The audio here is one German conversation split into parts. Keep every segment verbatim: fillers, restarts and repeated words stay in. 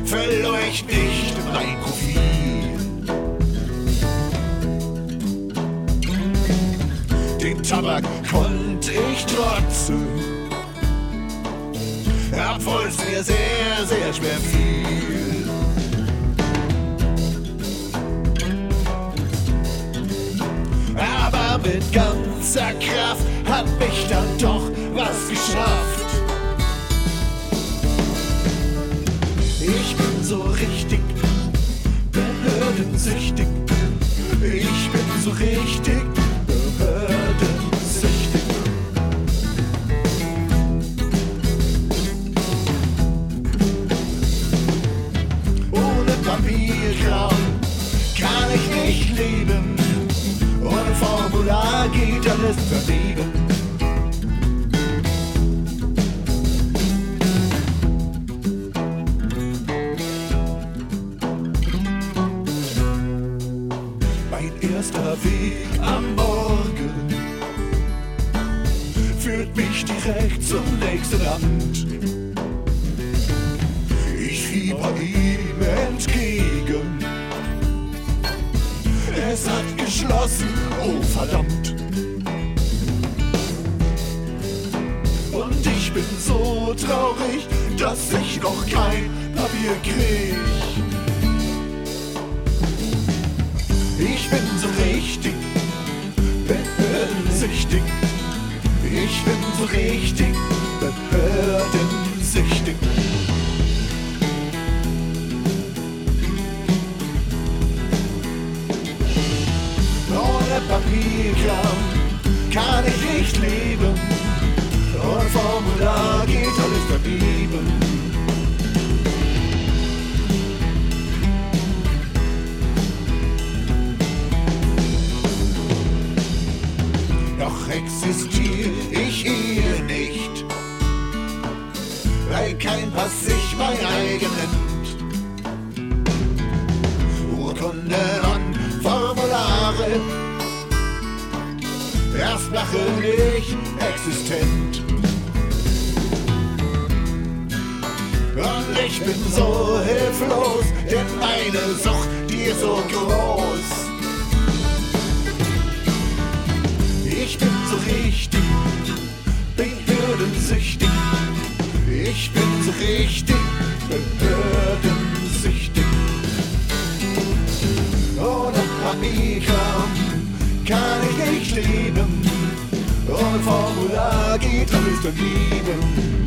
verlor ich nicht mein Profil. Den Tabak konnte ich trotzen, obwohl es mir sehr, sehr schwer fiel. Aber mit ganzer Kraft hab ich dann doch was geschafft. Ich bin so richtig behördensüchtig. Ich bin so richtig behördensüchtig. Ohne Papierkram kann ich nicht leben. Ohne Formular geht alles daneben. Mein erster Weg am Morgen führt mich direkt zum nächsten Amt. Ich fieber ihm entgegen. Es hat geschlossen, oh verdammt. Und ich bin so traurig, dass ich noch kein Papier krieg. Ich bin so richtig behördensüchtig. Ich bin so richtig behördensüchtig. Ohne Papierkram kann ich nicht leben. Ohne Formular geht alles daneben. Doch existiere ich hier nicht, weil kein Pass sich mein eigen nennt. Urkunden und Formulare erst machen ich existent. Und ich bin so hilflos, denn meine Sucht, die ist so groß. Ich bin so richtig behördensüchtig. Ich bin so richtig behördensüchtig. Ohne Papierkram kann ich nicht leben. Ohne Formular geht alles daneben.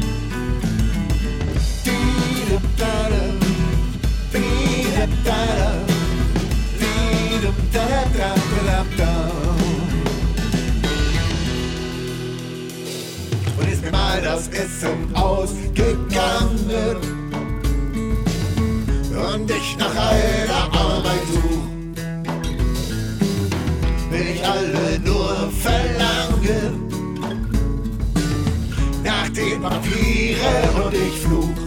Und ist mir mal das Essen ausgegangen und ich nach einer Arbeit such, will ich alle nur verlangen nach den Papieren und ich fluch.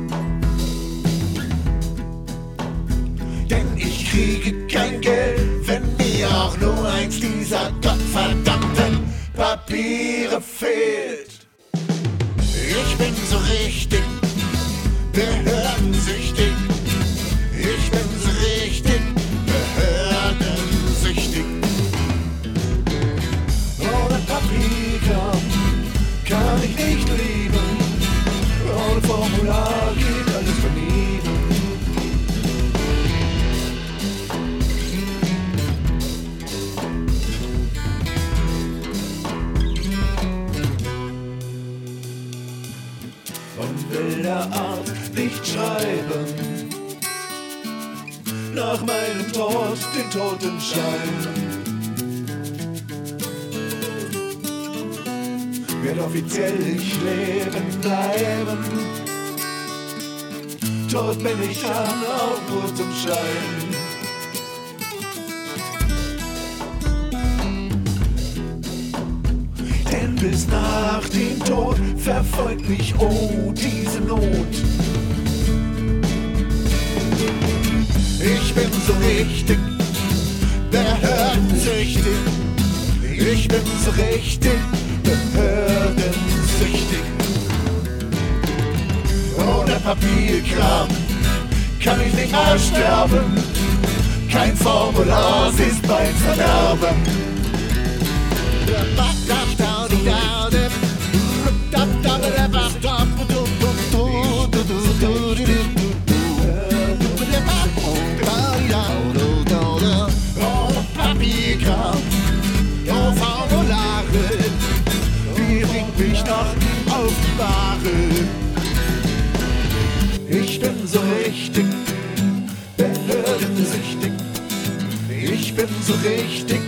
Denn ich kriege kein Geld, wenn mir auch nur eins dieser gottverdammten Papiere fehlt. Ich bin so richtig behördensüchtig. Ich bin so richtig behördensüchtig. Ohne Papierkram kann ich nicht leben. Ohne Formular geht alles daneben. Von wilder Art nicht schreiben, nach meinem Tod den Totenschein. Wird offiziell ich leben bleiben, tot bin ich dann auch nur zum Schein. Denn bis nach dem Tod verfolgt mich, oh, diese Not. Ich bin so richtig behördensüchtig. Ich bin so richtig behördensüchtig. Ohne Papierkram kann ich nicht mehr sterben. Kein Formular ist mein Verderben. Oh Papierkram, oh Formulare, wie bringt mich noch auf die Bahre? Ich bin so richtig behördensüchtig, ich bin so richtig